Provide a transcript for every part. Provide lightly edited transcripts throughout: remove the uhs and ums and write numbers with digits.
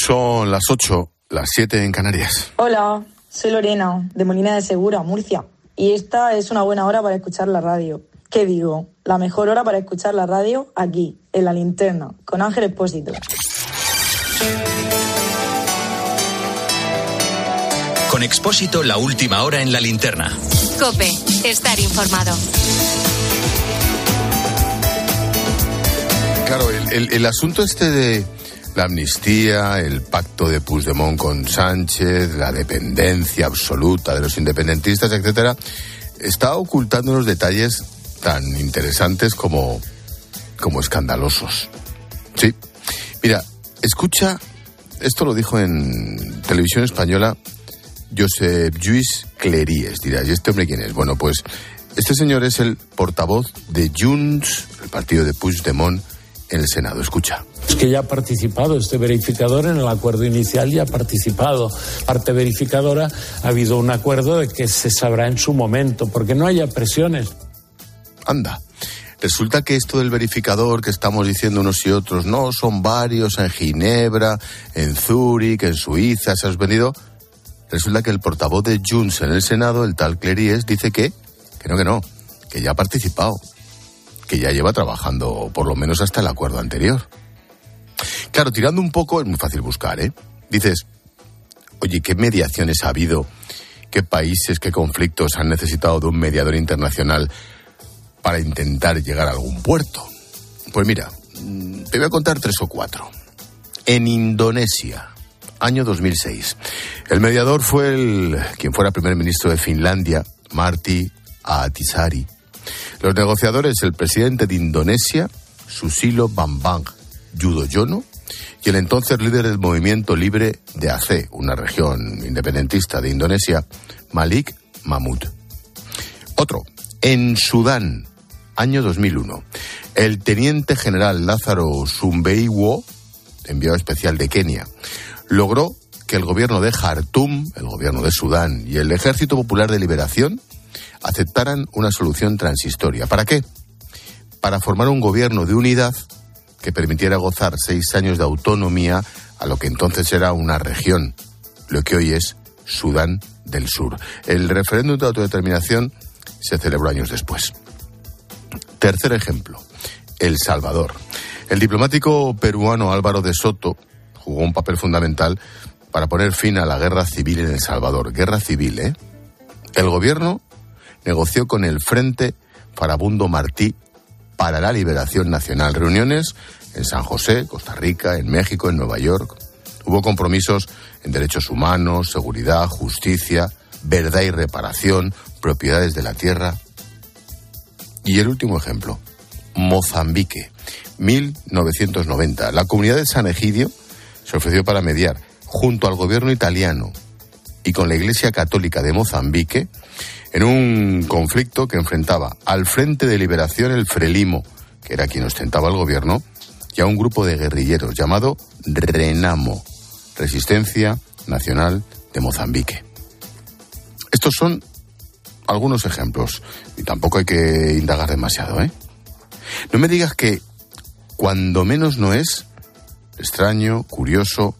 Son las 8, las 7 en Canarias. Hola, soy Lorena, de Molina de Segura, Murcia. Y esta es una buena hora para escuchar la radio. ¿Qué digo? La mejor hora para escuchar la radio aquí, en La Linterna, con Ángel Expósito. Con Expósito, la última hora en La Linterna. COPE, estar informado. Claro, el asunto este de la amnistía, el pacto de Puigdemont con Sánchez, la dependencia absoluta de los independentistas, etcétera, está ocultando unos detalles tan interesantes como escandalosos. Sí. Mira, escucha, esto lo dijo en Televisión Española Josep Lluís Cleries. Dirás, ¿y este hombre quién es? Bueno, pues este señor es el portavoz de Junts, el partido de Puigdemont, en el Senado. Escucha. Es que ya ha participado este verificador en el acuerdo inicial, ya ha participado. Parte verificadora, ha habido un acuerdo de que se sabrá en su momento, porque no haya presiones. Anda. Resulta que esto del verificador que estamos diciendo unos y otros, no, son varios en Ginebra, en Zúrich, en Suiza, se ha venido. Resulta que el portavoz de Junts en el Senado, el tal Cleries, dice que no, que ya ha participado, que ya lleva trabajando por lo menos hasta el acuerdo anterior. Claro, tirando un poco, es muy fácil buscar, ¿eh? Dices, oye, ¿qué mediaciones ha habido? ¿Qué países, qué conflictos han necesitado de un mediador internacional para intentar llegar a algún puerto? Pues mira, te voy a contar 3 o 4. En Indonesia, año 2006, el mediador fue quien fuera primer ministro de Finlandia, Martti Ahtisaari. Los negociadores, el presidente de Indonesia, Susilo Bambang Yudhoyono, y el entonces líder del movimiento libre de Aceh, una región independentista de Indonesia, Malik Mahmud. Otro, en Sudán, año 2001, el teniente general Lázaro Sumbeiwo, enviado especial de Kenia, logró que el gobierno de Jartum, el gobierno de Sudán, y el Ejército Popular de Liberación aceptaran una solución transistoria. ¿Para qué? Para formar un gobierno de unidad que permitiera gozar 6 años de autonomía a lo que entonces era una región, lo que hoy es Sudán del Sur. El referéndum de autodeterminación se celebró años después. Tercer ejemplo, El Salvador. El diplomático peruano Álvaro de Soto jugó un papel fundamental para poner fin a la guerra civil en El Salvador. Guerra civil, ¿eh? El gobierno negoció con el Frente Farabundo Martí para la Liberación Nacional. Reuniones en San José, Costa Rica, en México, en Nueva York. Hubo compromisos en derechos humanos, seguridad, justicia, verdad y reparación, propiedades de la tierra. Y el último ejemplo, Mozambique, 1990. La comunidad de San Egidio se ofreció para mediar junto al gobierno italiano y con la Iglesia Católica de Mozambique en un conflicto que enfrentaba al Frente de Liberación, el Frelimo, que era quien ostentaba el gobierno, y a un grupo de guerrilleros llamado Renamo, Resistencia Nacional de Mozambique. Estos son algunos ejemplos, y tampoco hay que indagar demasiado, ¿eh? No me digas que, cuando menos no es, extraño, curioso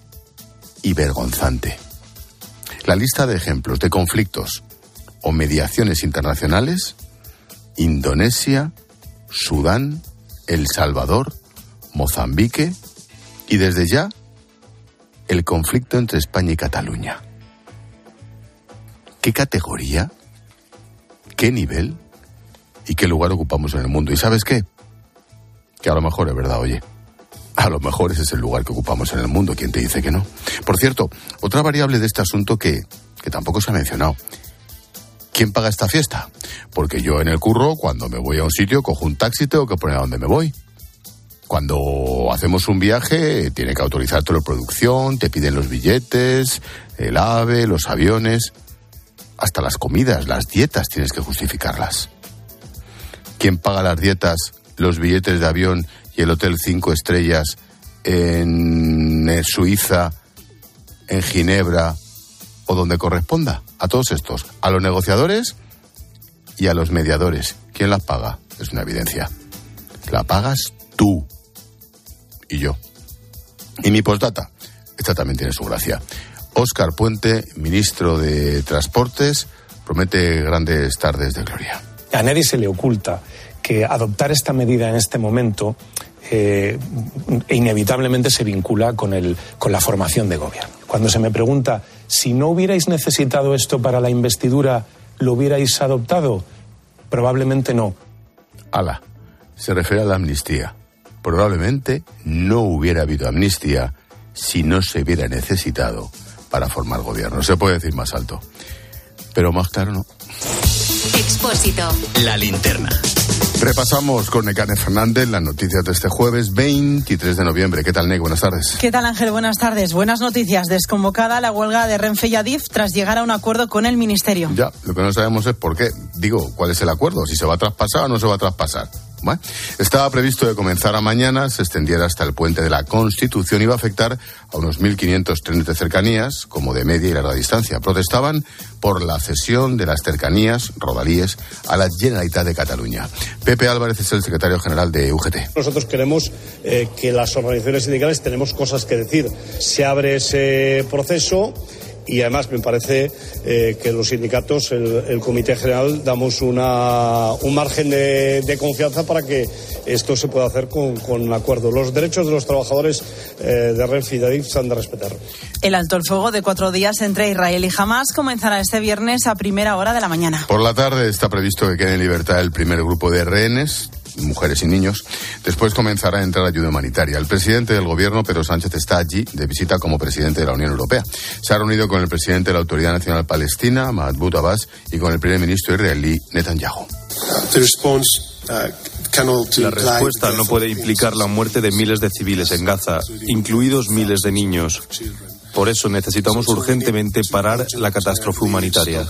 y vergonzante. La lista de ejemplos de conflictos o mediaciones internacionales: Indonesia, Sudán, El Salvador, Mozambique y desde ya el conflicto entre España y Cataluña. ¿Qué categoría, qué nivel y qué lugar ocupamos en el mundo? ¿Y sabes qué? Que a lo mejor es verdad, oye. A lo mejor ese es el lugar que ocupamos en el mundo. ¿Quién te dice que no? Por cierto, otra variable de este asunto que tampoco se ha mencionado. ¿Quién paga esta fiesta? Porque yo en el curro, cuando me voy a un sitio, cojo un taxi, tengo que poner a dónde me voy. Cuando hacemos un viaje, tiene que autorizártelo producción, te piden los billetes, el AVE, los aviones, hasta las comidas, las dietas tienes que justificarlas. ¿Quién paga las dietas, los billetes de avión y el hotel 5 estrellas en Suiza, en Ginebra o donde corresponda? A todos estos, a los negociadores y a los mediadores. ¿Quién las paga? Es una evidencia. La pagas tú y yo. Y mi postdata, esta también tiene su gracia. Óscar Puente, ministro de Transportes, promete grandes tardes de gloria. A nadie se le oculta que adoptar esta medida en este momento inevitablemente se vincula con la formación de gobierno. Cuando se me pregunta si no hubierais necesitado esto para la investidura, ¿lo hubierais adoptado? Probablemente no. Ala, se refiere a la amnistía. Probablemente no hubiera habido amnistía si no se hubiera necesitado para formar gobierno. Se puede decir más alto, pero más claro no. Expósito. La linterna. Repasamos con Nekane Fernández las noticias de este jueves 23 de noviembre. ¿Qué tal, Nek? Buenas tardes. ¿Qué tal, Ángel? Buenas tardes. Buenas noticias. Desconvocada la huelga de Renfe y Adif tras llegar a un acuerdo con el Ministerio. Ya, lo que no sabemos es por qué. Digo, ¿cuál es el acuerdo? Si se va a traspasar o no se va a traspasar. Bueno, estaba previsto que comenzara mañana, se extendiera hasta el puente de la Constitución y iba a afectar a unos 1.500 trenes de cercanías, como de media y larga distancia. Protestaban por la cesión de las cercanías, rodalíes, a la Generalitat de Cataluña. Pepe Álvarez es el secretario general de UGT. Nosotros queremos que las organizaciones sindicales tenemos cosas que decir. Se abre ese proceso. Y además me parece que los sindicatos, el Comité General, damos un margen de confianza para que esto se pueda hacer con acuerdo. Los derechos de los trabajadores de Renfe y de Adif se han de respetar. El alto el fuego de 4 días entre Israel y Hamás comenzará este viernes a primera hora de la mañana. Por la tarde está previsto que quede en libertad el primer grupo de rehenes, mujeres y niños. Después comenzará a entrar ayuda humanitaria. El presidente del gobierno, Pedro Sánchez, está allí de visita como presidente de la Unión Europea. Se ha reunido con el presidente de la Autoridad Nacional Palestina, Mahmoud Abbas, y con el primer ministro israelí, Netanyahu. La respuesta no puede implicar la muerte de miles de civiles en Gaza, incluidos miles de niños. Por eso necesitamos urgentemente parar la catástrofe humanitaria.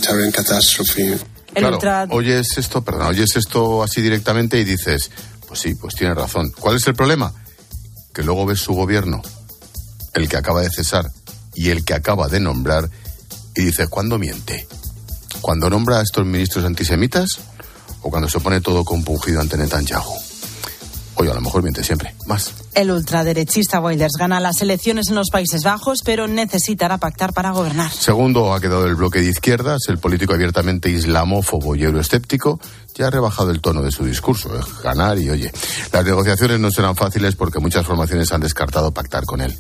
Claro, oyes esto así directamente y dices, pues sí, pues tienes razón. ¿Cuál es el problema? Que luego ves su gobierno, el que acaba de cesar y el que acaba de nombrar, y dices, ¿cuándo miente? ¿Cuando nombra a estos ministros antisemitas o cuando se pone todo compungido ante Netanyahu? Oye, a lo mejor miente siempre, más. El ultraderechista Wilders gana las elecciones en los Países Bajos, pero necesitará pactar para gobernar. Segundo ha quedado el bloque de izquierdas. El político abiertamente islamófobo y euroescéptico ya ha rebajado el tono de su discurso. Es ganar y, oye, las negociaciones no serán fáciles porque muchas formaciones han descartado pactar con él.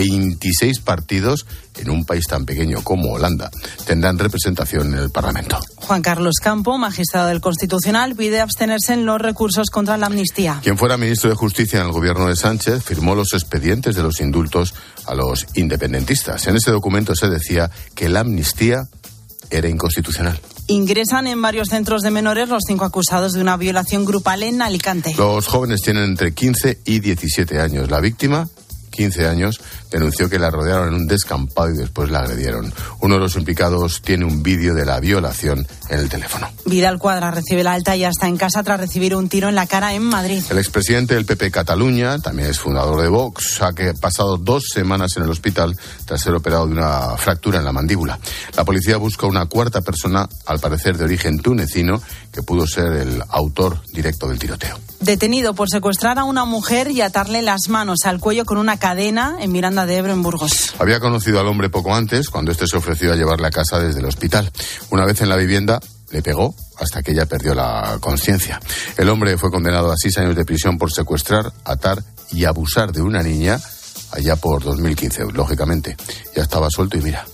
26 partidos en un país tan pequeño como Holanda tendrán representación en el Parlamento. Juan Carlos Campo, magistrado del Constitucional, pide abstenerse en los recursos contra la amnistía. Quien fuera ministro de Justicia en el gobierno de Sánchez firmó los expedientes de los indultos a los independentistas. En ese documento se decía que la amnistía era inconstitucional. Ingresan en varios centros de menores los 5 acusados de una violación grupal en Alicante. Los jóvenes tienen entre 15 y 17 años. La víctima, 15 años, denunció que la rodearon en un descampado y después la agredieron. Uno de los implicados tiene un vídeo de la violación en el teléfono. Vidal Cuadra recibe la alta y ya está en casa tras recibir un tiro en la cara en Madrid. El expresidente del PP Cataluña, también es fundador de Vox, ha pasado 2 semanas en el hospital tras ser operado de una fractura en la mandíbula. La policía busca una cuarta persona, al parecer de origen tunecino, que pudo ser el autor directo del tiroteo. Detenido por secuestrar a una mujer y atarle las manos al cuello con una cadena en Miranda de Ebro, en Burgos. Había conocido al hombre poco antes, cuando este se ofreció a llevarle a casa desde el hospital. Una vez en la vivienda, le pegó hasta que ella perdió la conciencia. El hombre fue condenado a 6 años de prisión por secuestrar, atar y abusar de una niña allá por 2015, lógicamente. Ya estaba suelto y mira.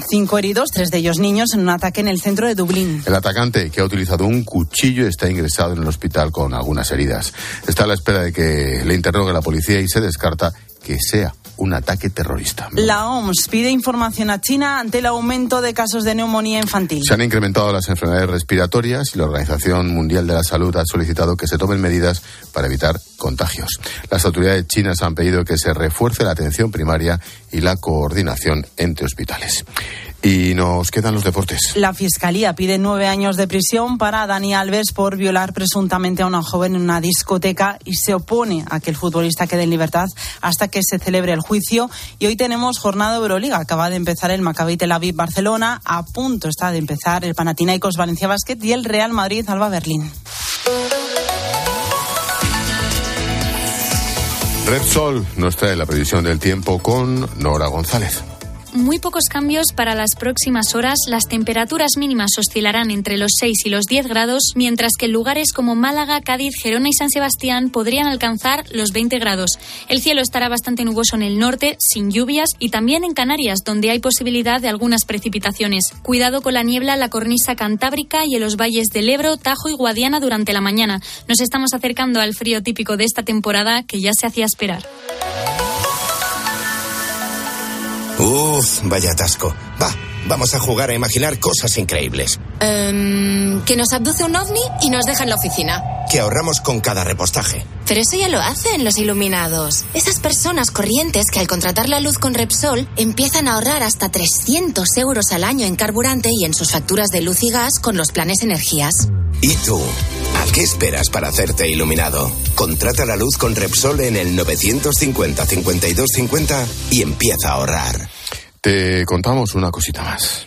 5 heridos, 3 de ellos niños, en un ataque en el centro de Dublín. El atacante, que ha utilizado un cuchillo, está ingresado en el hospital con algunas heridas. Está a la espera de que le interrogue la policía y se descarta que sea un ataque terrorista. La OMS pide información a China ante el aumento de casos de neumonía infantil. Se han incrementado las enfermedades respiratorias y la Organización Mundial de la Salud ha solicitado que se tomen medidas para evitar contagios. Las autoridades chinas han pedido que se refuerce la atención primaria y la coordinación entre hospitales. Y nos quedan los deportes. La Fiscalía pide 9 años de prisión para Dani Alves por violar presuntamente a una joven en una discoteca y se opone a que el futbolista quede en libertad hasta que se celebre el juicio. Y hoy tenemos jornada de Euroliga. Acaba de empezar el Maccabi Tel Aviv Barcelona. A punto está de empezar el Panathinaikos Valencia Basket y el Real Madrid Alba Berlín. Repsol nos trae la previsión del tiempo con Nora González. Muy pocos cambios para las próximas horas. Las temperaturas mínimas oscilarán entre los 6 y los 10 grados, mientras que en lugares como Málaga, Cádiz, Gerona y San Sebastián podrían alcanzar los 20 grados. El cielo estará bastante nuboso en el norte, sin lluvias, y también en Canarias, donde hay posibilidad de algunas precipitaciones. Cuidado con la niebla en la cornisa cantábrica y en los valles del Ebro, Tajo y Guadiana durante la mañana. Nos estamos acercando al frío típico de esta temporada, que ya se hacía esperar. Vaya atasco. Vamos a jugar a imaginar cosas increíbles. Que nos abduce un ovni y nos deja en la oficina. Que ahorramos con cada repostaje. Pero eso ya lo hacen los iluminados. Esas personas corrientes que al contratar la luz con Repsol empiezan a ahorrar hasta 300 euros al año en carburante y en sus facturas de luz y gas con los planes energías. ¿Y tú? ¿A qué esperas para hacerte iluminado? Contrata la luz con Repsol en el 950-5250 y empieza a ahorrar. Te contamos una cosita más.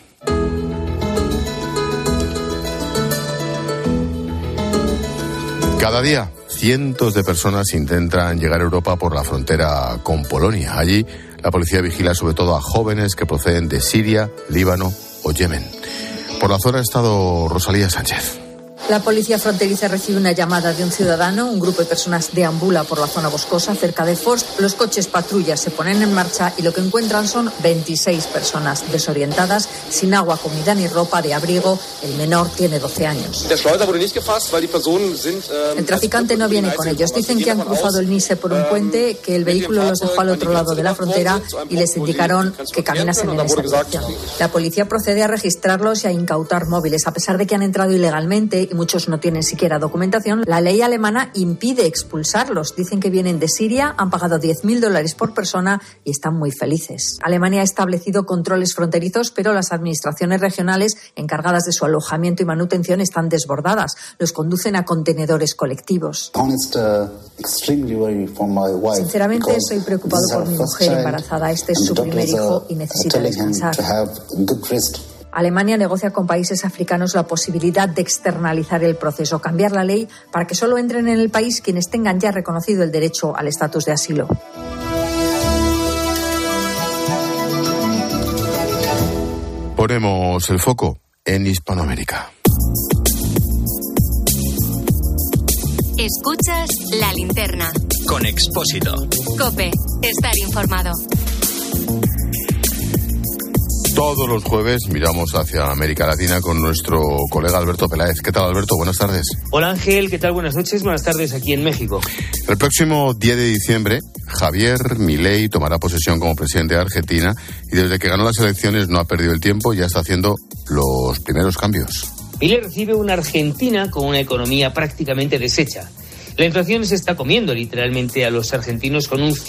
Cada día, cientos de personas intentan llegar a Europa por la frontera con Polonia. Allí, la policía vigila sobre todo a jóvenes que proceden de Siria, Líbano o Yemen. Por la zona ha estado Rosalía Sánchez. La policía fronteriza recibe una llamada de un ciudadano. Un grupo de personas deambula por la zona boscosa cerca de Forst. Los coches patrullas se ponen en marcha y lo que encuentran son 26 personas desorientadas, sin agua, comida ni ropa de abrigo. El menor tiene 12 años. El traficante no viene con ellos. Dicen que han cruzado el Nise por un puente, que el vehículo los dejó al otro lado de la frontera y les indicaron que caminasen en esa dirección. La policía procede a registrarlos y a incautar móviles. A pesar de que han entrado ilegalmente y muchos no tienen siquiera documentación, la ley alemana impide expulsarlos. Dicen que vienen de Siria, han pagado $10.000 por persona y están muy felices. Alemania ha establecido controles fronterizos, pero las administraciones regionales encargadas de su alojamiento y manutención están desbordadas. Los conducen a contenedores colectivos. Sinceramente, estoy preocupado por mi mujer embarazada. Este es su primer hijo y necesita descansar. Alemania negocia con países africanos la posibilidad de externalizar el proceso, cambiar la ley para que solo entren en el país quienes tengan ya reconocido el derecho al estatus de asilo. Ponemos el foco en Hispanoamérica. Escuchas La Linterna. Con Expósito. COPE. Estar informado. Todos los jueves miramos hacia América Latina con nuestro colega Alberto Peláez. ¿Qué tal, Alberto? Buenas tardes. Hola, Ángel. ¿Qué tal? Buenas noches. Buenas tardes aquí en México. El próximo 10 de diciembre, Javier Milei tomará posesión como presidente de Argentina y desde que ganó las elecciones no ha perdido el tiempo, ya está haciendo los primeros cambios. Milei recibe una Argentina con una economía prácticamente deshecha. La inflación se está comiendo literalmente a los argentinos con un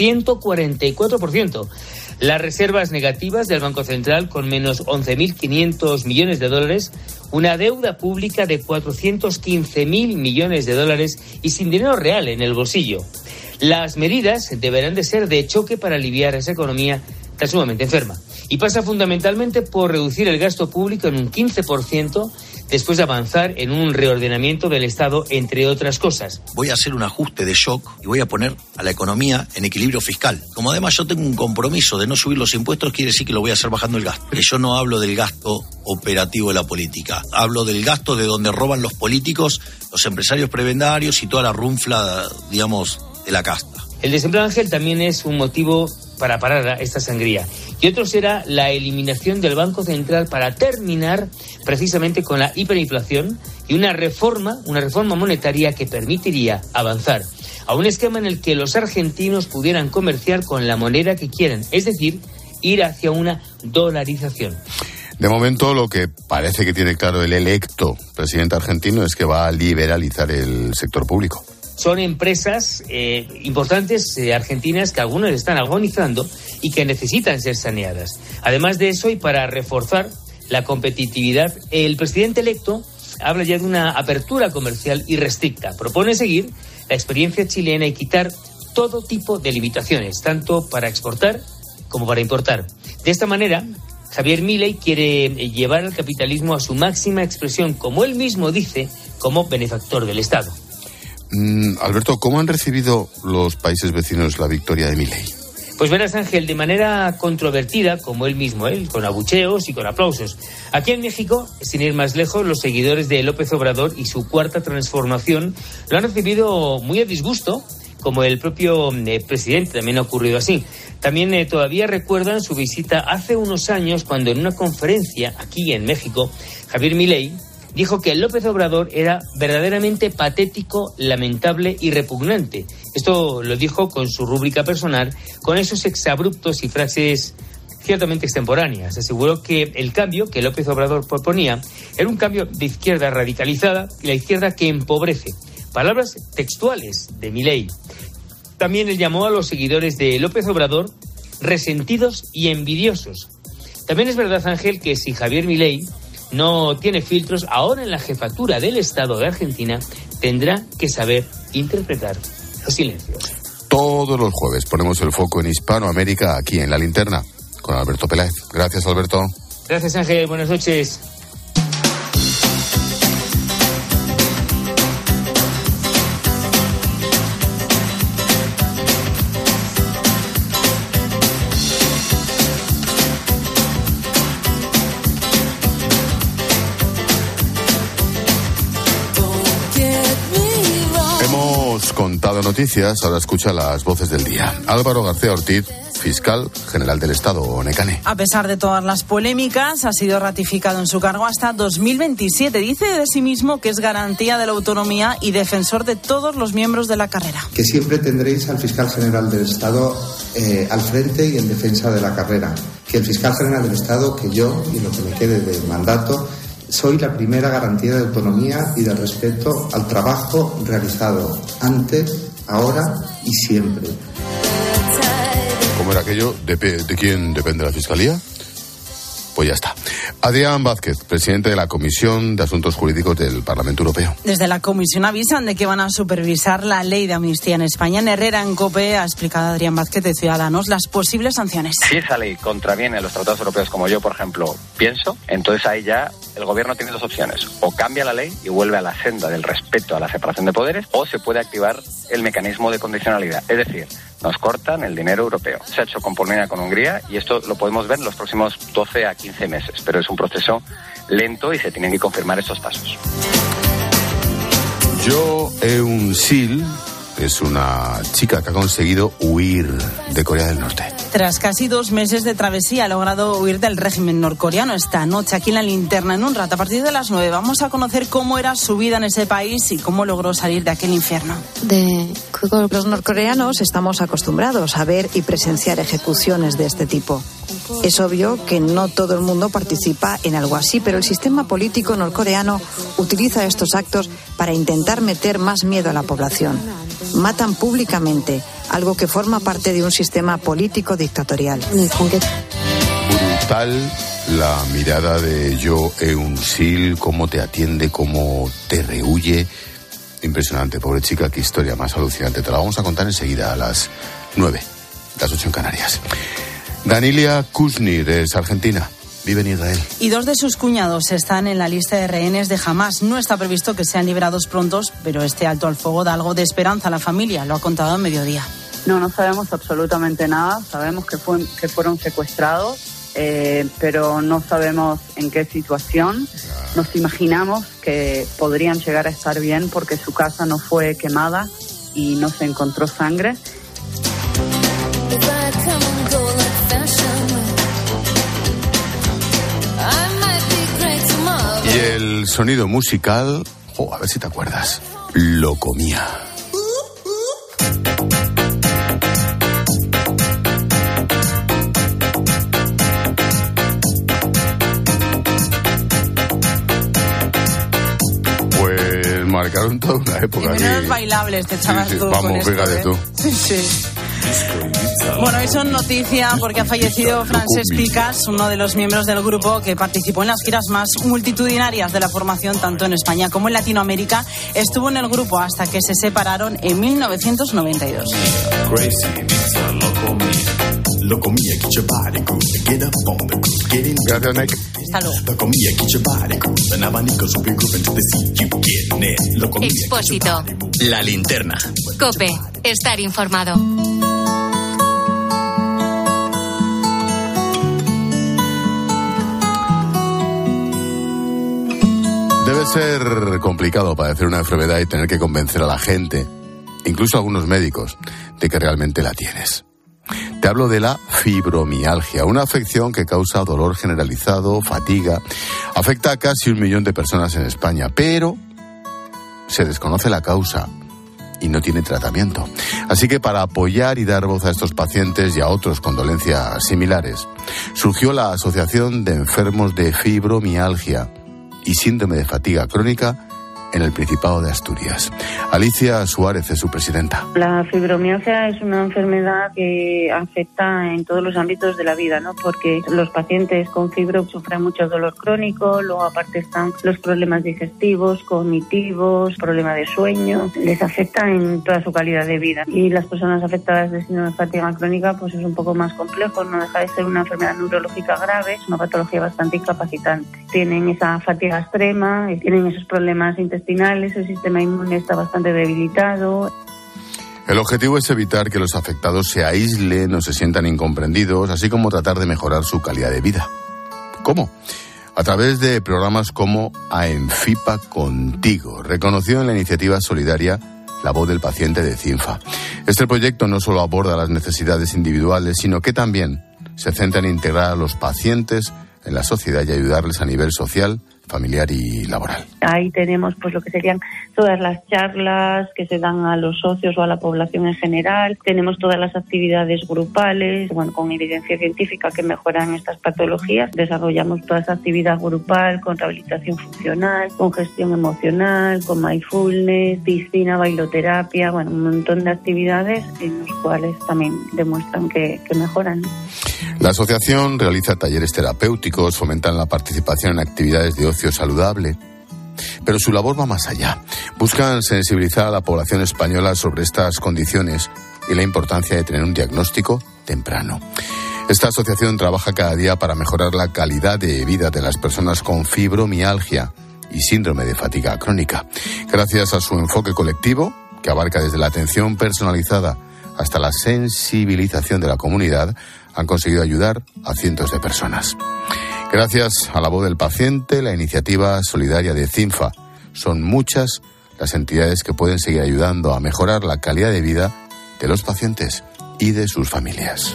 144%. Las reservas negativas del Banco Central con menos 11.500 millones de dólares, una deuda pública de 415.000 millones de dólares y sin dinero real en el bolsillo. Las medidas deberán de ser de choque para aliviar esa economía tan sumamente enferma. Y pasa fundamentalmente por reducir el gasto público en un 15%, después de avanzar en un reordenamiento del Estado, entre otras cosas. Voy a hacer un ajuste de shock y voy a poner a la economía en equilibrio fiscal. Como además yo tengo un compromiso de no subir los impuestos, quiere decir que lo voy a hacer bajando el gasto. Yo no hablo del gasto operativo de la política, hablo del gasto de donde roban los políticos, los empresarios prebendarios y toda la runfla, digamos, de la casta. El desempleo, Ángel, también es un motivo para parar esta sangría. Y otro será la eliminación del Banco Central para terminar precisamente con la hiperinflación y una reforma monetaria que permitiría avanzar a un esquema en el que los argentinos pudieran comerciar con la moneda que quieran, es decir, ir hacia una dolarización. De momento, lo que parece que tiene claro el electo presidente argentino es que va a liberalizar el sector público. Son empresas importantes argentinas que algunos están agonizando y que necesitan ser saneadas. Además de eso, y para reforzar la competitividad, el presidente electo habla ya de una apertura comercial irrestricta. Propone seguir la experiencia chilena y quitar todo tipo de limitaciones, tanto para exportar como para importar. De esta manera, Javier Milei quiere llevar al capitalismo a su máxima expresión, como él mismo dice, como benefactor del Estado. Alberto, ¿cómo han recibido los países vecinos la victoria de Milei? Pues verás, Ángel, de manera controvertida, como él mismo, con abucheos y con aplausos. Aquí en México, sin ir más lejos, los seguidores de López Obrador y su cuarta transformación lo han recibido muy a disgusto, como el propio presidente, también ha ocurrido así. También todavía recuerdan su visita hace unos años, cuando en una conferencia aquí en México, Javier Milei dijo que López Obrador era verdaderamente patético, lamentable y repugnante. Esto lo dijo con su rúbrica personal, con esos exabruptos y frases ciertamente extemporáneas. Aseguró que el cambio que López Obrador proponía era un cambio de izquierda radicalizada y la izquierda que empobrece. Palabras textuales de Milei. También él llamó a los seguidores de López Obrador resentidos y envidiosos. También es verdad, Ángel, que si Javier Milei no tiene filtros, ahora en la jefatura del Estado de Argentina tendrá que saber interpretar los silencios. Todos los jueves ponemos el foco en Hispanoamérica aquí en La Linterna con Alberto Peláez. Gracias, Alberto. Gracias, Ángel. Buenas noches. Contado noticias, ahora escucha las voces del día. Álvaro García Ortiz, fiscal general del Estado, Necane. A pesar de todas las polémicas, ha sido ratificado en su cargo hasta 2027. Dice de sí mismo que es garantía de la autonomía y defensor de todos los miembros de la carrera. Que siempre tendréis al fiscal general del Estado al frente y en defensa de la carrera. Que el fiscal general del Estado, que yo, y lo que me quede de mandato, soy la primera garantía de autonomía y de respeto al trabajo realizado antes, ahora y siempre. ¿Cómo era aquello? ¿De quién depende la Fiscalía? Pues ya está. Adrián Vázquez, presidente de la Comisión de Asuntos Jurídicos del Parlamento Europeo. Desde la Comisión avisan de que van a supervisar la ley de amnistía en España. En Herrera, en COPE, ha explicado Adrián Vázquez de Ciudadanos las posibles sanciones. Si esa ley contraviene los tratados europeos, como yo, por ejemplo, pienso, entonces ahí ya el gobierno tiene dos opciones. O cambia la ley y vuelve a la senda del respeto a la separación de poderes, o se puede activar el mecanismo de condicionalidad. Es decir, nos cortan el dinero europeo. Se ha hecho con Polonia, con Hungría, y esto lo podemos ver en los próximos 12 a 15 meses. Pero es un proceso lento y se tienen que confirmar estos pasos. Jo Eun-sil es una chica que ha conseguido huir de Corea del Norte. Tras casi 2 meses de travesía, ha logrado huir del régimen norcoreano. Esta noche, aquí en La Linterna, en un rato, a partir de las 9, vamos a conocer cómo era su vida en ese país y cómo logró salir de aquel infierno. Los norcoreanos estamos acostumbrados a ver y presenciar ejecuciones de este tipo. Es obvio que no todo el mundo participa en algo así, pero el sistema político norcoreano utiliza estos actos para intentar meter más miedo a la población. Matan públicamente, algo que forma parte de un sistema político dictatorial. Brutal la mirada de Jo Eun-sil, cómo te atiende, cómo te rehuye. Impresionante, pobre chica, qué historia más alucinante. Te la vamos a contar enseguida a las 9, las 8 en Canarias. Danilia Kuznir es argentina, vive en Israel. Y 2 de sus cuñados están en la lista de rehenes de Hamás. No está previsto que sean liberados prontos, pero este alto al fuego da algo de esperanza a la familia, lo ha contado en Mediodía. No sabemos absolutamente nada. Sabemos que fueron secuestrados, pero no sabemos en qué situación. Nos imaginamos que podrían llegar a estar bien porque su casa no fue quemada y no se encontró sangre. Y el sonido musical, a ver si te acuerdas, Lo Comía. Pues marcaron toda una época. Y menos bailable este chaval. Sí, vamos, fíjate tú. Sí. Bueno, hoy son noticia porque ha fallecido Francesc Picas, uno de los miembros del grupo que participó en las giras más multitudinarias de la formación, tanto en España como en Latinoamérica. Estuvo en el grupo hasta que se separaron en 1992. Gracias, Nick. Hasta luego. Expósito. La linterna. COPE. Estar informado. Debe ser complicado padecer una enfermedad y tener que convencer a la gente, incluso a algunos médicos, de que realmente la tienes. Te hablo de la fibromialgia, una afección que causa dolor generalizado, fatiga, afecta a casi 1 millón de personas en España, pero se desconoce la causa y no tiene tratamiento. Así que para apoyar y dar voz a estos pacientes y a otros con dolencias similares, surgió la Asociación de Enfermos de Fibromialgia y Síndrome de Fatiga Crónica en el Principado de Asturias. Alicia Suárez es su presidenta. La fibromialgia es una enfermedad que afecta en todos los ámbitos de la vida, ¿no? Porque los pacientes con fibro sufren mucho dolor crónico, luego aparte están los problemas digestivos, cognitivos, problemas de sueño, les afecta en toda su calidad de vida. Y las personas afectadas de síndrome de fatiga crónica pues es un poco más complejo, no deja de ser una enfermedad neurológica grave, es una patología bastante incapacitante. Tienen esa fatiga extrema, tienen esos problemas intestinales, el sistema inmune está bastante debilitado. El objetivo es evitar que los afectados se aíslen o se sientan incomprendidos, así como tratar de mejorar su calidad de vida. ¿Cómo? A través de programas como AENFIPA Contigo, reconocido en la iniciativa solidaria La Voz del Paciente de CINFA. Este proyecto no solo aborda las necesidades individuales, sino que también se centra en integrar a los pacientes en la sociedad y ayudarles a nivel social, familiar y laboral. Ahí tenemos pues lo que serían todas las charlas que se dan a los socios o a la población en general. Tenemos todas las actividades grupales, con evidencia científica que mejoran estas patologías. Desarrollamos toda esa actividad grupal con rehabilitación funcional, con gestión emocional, con mindfulness, piscina, bailoterapia, un montón de actividades en los cuales también demuestran que mejoran. La asociación realiza talleres terapéuticos, fomentan la participación en actividades de ocio saludable, pero su labor va más allá. Buscan sensibilizar a la población española sobre estas condiciones y la importancia de tener un diagnóstico temprano. Esta asociación trabaja cada día para mejorar la calidad de vida de las personas con fibromialgia y síndrome de fatiga crónica. Gracias a su enfoque colectivo, que abarca desde la atención personalizada hasta la sensibilización de la comunidad, han conseguido ayudar a cientos de personas. Gracias a La Voz del Paciente, la iniciativa solidaria de CINFA, son muchas las entidades que pueden seguir ayudando a mejorar la calidad de vida de los pacientes y de sus familias.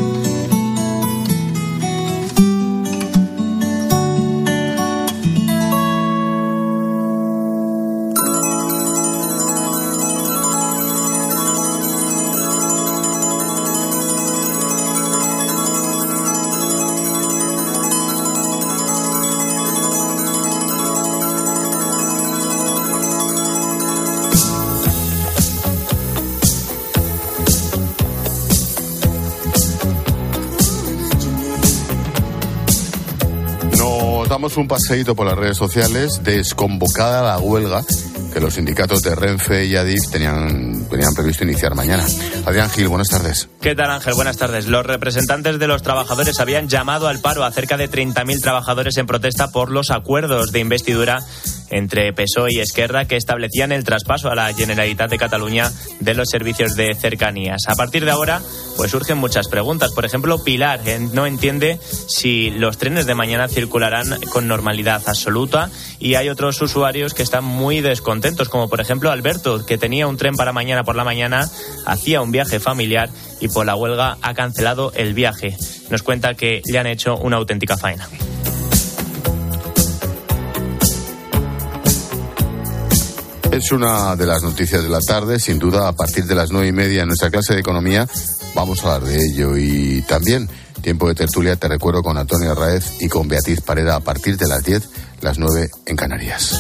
Damos un paseíto por las redes sociales, desconvocada la huelga que los sindicatos de Renfe y Adif tenían previsto iniciar mañana. Adrián Gil, buenas tardes. ¿Qué tal, Ángel? Buenas tardes. Los representantes de los trabajadores habían llamado al paro a cerca de 30.000 trabajadores en protesta por los acuerdos de investidura entre PSOE y Esquerra que establecían el traspaso a la Generalitat de Cataluña de los servicios de cercanías. A partir de ahora, pues surgen muchas preguntas. Por ejemplo, Pilar no entiende si los trenes de mañana circularán con normalidad absoluta, y hay otros usuarios que están muy descontentos, como por ejemplo Alberto, que tenía un tren para mañana por la mañana, hacía un viaje familiar y por la huelga ha cancelado el viaje. Nos cuenta que le han hecho una auténtica faena. Es una de las noticias de la tarde, sin duda. A partir de las 9:30 en nuestra clase de economía vamos a hablar de ello. Y también tiempo de tertulia, te recuerdo, con Antonio Arraez y con Beatriz Pareda a partir de las 10, las 9 en Canarias.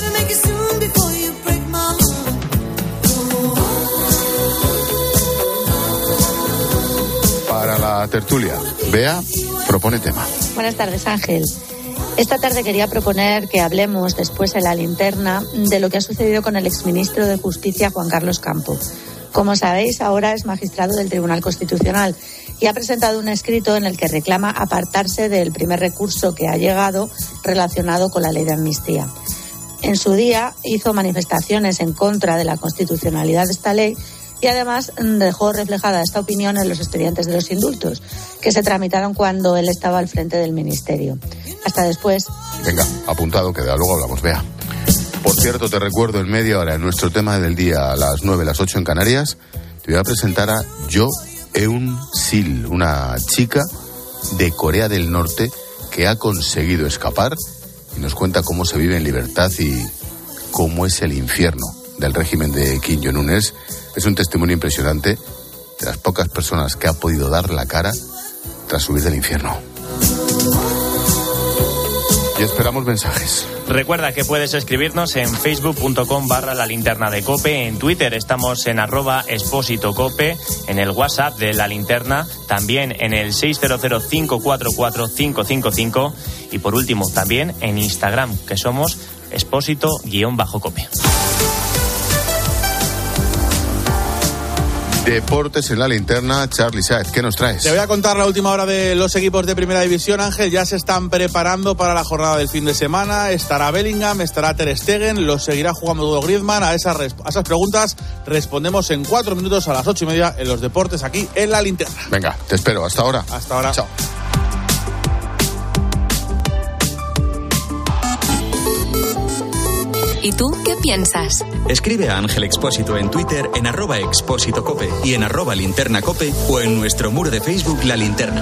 Para la tertulia, Bea propone tema. Buenas tardes, Ángel. Esta tarde quería proponer que hablemos después en la linterna de lo que ha sucedido con el exministro de Justicia, Juan Carlos Campo. Como sabéis, ahora es magistrado del Tribunal Constitucional y ha presentado un escrito en el que reclama apartarse del primer recurso que ha llegado relacionado con la ley de amnistía. En su día hizo manifestaciones en contra de la constitucionalidad de esta ley y además dejó reflejada esta opinión en los expedientes de los indultos, que se tramitaron cuando él estaba al frente del ministerio. Hasta después. Venga, apuntado, que de luego hablamos, Bea. Por cierto, te recuerdo en media hora, en nuestro tema del día, a las 9, las 8 en Canarias, te voy a presentar a Jo Eun-sil, una chica de Corea del Norte que ha conseguido escapar y nos cuenta cómo se vive en libertad y cómo es el infierno del régimen de Kim Jong-un. Es un testimonio impresionante de las pocas personas que ha podido dar la cara tras huir del infierno. Y esperamos mensajes. Recuerda que puedes escribirnos en facebook.com/La Linterna de COPE, en Twitter estamos en @expósitocope, en el WhatsApp de La Linterna, también en el 600-544-555 y por último también en Instagram, que somos expósito_cope. Deportes en La Linterna, Charly Saez, ¿qué nos traes? Te voy a contar la última hora de los equipos de Primera División, Ángel. Ya se están preparando para la jornada del fin de semana. Estará Bellingham, estará Ter Stegen, los seguirá jugando todo Griezmann. A esas preguntas respondemos en 4 minutos a las 8:30 en los deportes, aquí en La Linterna. Venga, te espero. Hasta ahora. Hasta ahora. Chao. ¿Y tú qué piensas? Escribe a Ángel Expósito en Twitter en @expósitocope y en @linternacope o en nuestro muro de Facebook La Linterna.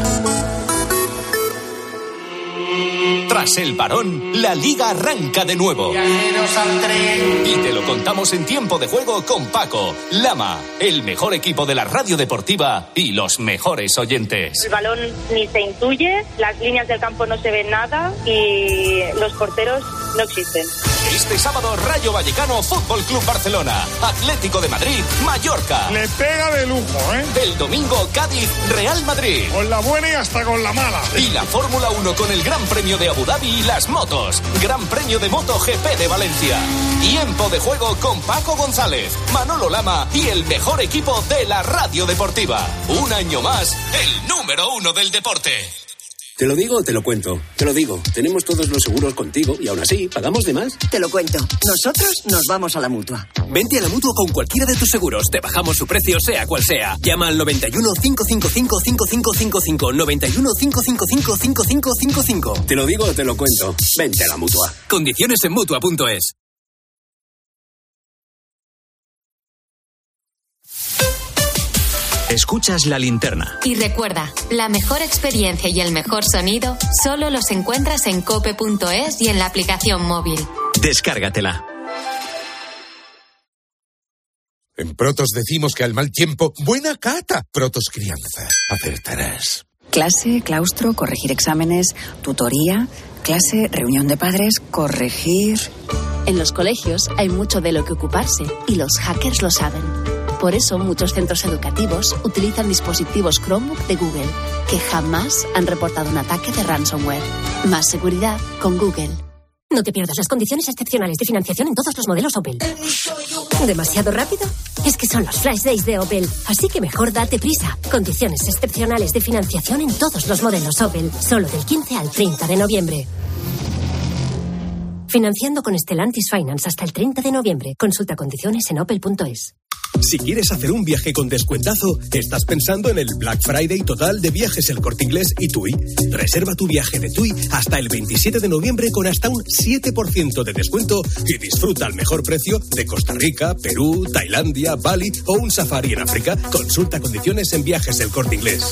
Tras el parón, la Liga arranca de nuevo. Viajeros al tren. Y te lo contamos en Tiempo de Juego con Paco, Lama, el mejor equipo de la radio deportiva y los mejores oyentes. El balón ni se intuye, las líneas del campo no se ven nada y los porteros no existen. Este sábado, Rayo Vallecano, Fútbol Club Barcelona, Atlético de Madrid, Mallorca. Le pega de lujo, ¿eh? El domingo, Cádiz, Real Madrid. Con la buena y hasta con la mala. Y la Fórmula 1 con el Gran Premio de Abu Dhabi y las motos. Gran Premio de MotoGP de Valencia. Tiempo de Juego con Paco González, Manolo Lama y el mejor equipo de la radio deportiva. Un año más, el número 1 del deporte. ¿Te lo digo o te lo cuento? Te lo digo. Tenemos todos los seguros contigo y aún así, ¿pagamos de más? Te lo cuento. Nosotros nos vamos a la Mutua. Vente a la Mutua con cualquiera de tus seguros. Te bajamos su precio, sea cual sea. Llama al 91 555 5555. 91 555 5555. Te lo digo o te lo cuento. Vente a la Mutua. Condiciones en Mutua.es. Escuchas La Linterna. Y recuerda, la mejor experiencia y el mejor sonido solo los encuentras en cope.es y en la aplicación móvil. Descárgatela. En Protos decimos que al mal tiempo, buena cata. Protos Crianza. Acertarás. Clase, claustro, corregir exámenes, tutoría, clase, reunión de padres, corregir... En los colegios hay mucho de lo que ocuparse y los hackers lo saben. Por eso muchos centros educativos utilizan dispositivos Chromebook de Google, que jamás han reportado un ataque de ransomware. Más seguridad con Google. No te pierdas las condiciones excepcionales de financiación en todos los modelos Opel. ¿Demasiado rápido? Es que son los Flash Days de Opel, así que mejor date prisa. Condiciones excepcionales de financiación en todos los modelos Opel, solo del 15 al 30 de noviembre. Financiando con Stellantis Finance hasta el 30 de noviembre. Consulta condiciones en opel.es. Si quieres hacer un viaje con descuentazo, estás pensando en el Black Friday total de Viajes El Corte Inglés y TUI. Reserva tu viaje de TUI hasta el 27 de noviembre con hasta un 7% de descuento y disfruta al mejor precio de Costa Rica, Perú, Tailandia, Bali o un safari en África. Consulta condiciones en Viajes El Corte Inglés.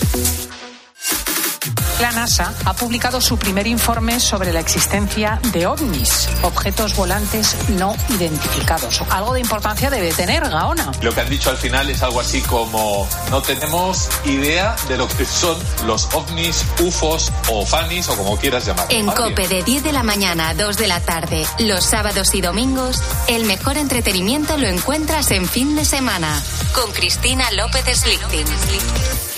La NASA ha publicado su primer informe sobre la existencia de ovnis, objetos volantes no identificados. Algo de importancia debe tener, Gaona. Lo que han dicho al final es algo así como: no tenemos idea de lo que son los ovnis, ufos o fanis o como quieras llamar. En COPE de 10 de la mañana a 2 de la tarde, los sábados y domingos, el mejor entretenimiento lo encuentras en Fin de Semana, con Cristina López Slichting.